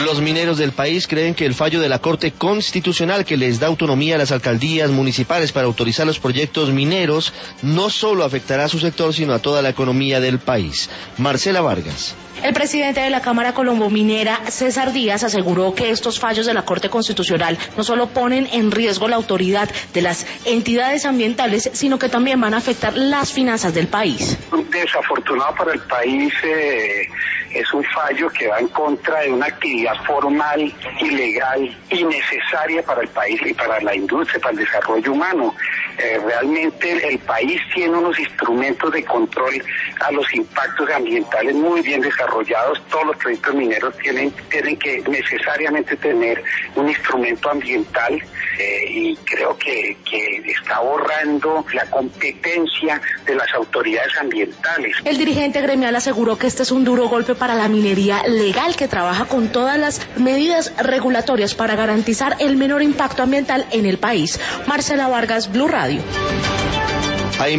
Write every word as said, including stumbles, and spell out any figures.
Los mineros del país creen que el fallo de la Corte Constitucional que les da autonomía a las alcaldías municipales para autorizar los proyectos mineros no solo afectará a su sector, sino a toda la economía del país. Marcela Vargas. El presidente de la Cámara Colombo-Minera, César Díaz, aseguró que estos fallos de la Corte Constitucional no solo ponen en riesgo la autoridad de las entidades ambientales, sino que también van a afectar las finanzas del país. Desafortunado para el país, eh, es un fallo que va en contra de una actividad formal, ilegal, innecesaria para el país y para la industria, para el desarrollo humano. Eh, realmente el país tiene unos instrumentos de control a los impactos ambientales muy bien desarrollados. Todos los proyectos mineros tienen, tienen que necesariamente tener un instrumento ambiental eh, y creo que, que está borrando la competencia de las autoridades ambientales. El dirigente gremial aseguró que este es un duro golpe para la minería legal, que trabaja con todas las medidas regulatorias para garantizar el menor impacto ambiental en el país. Marcela Vargas, Blue Radio.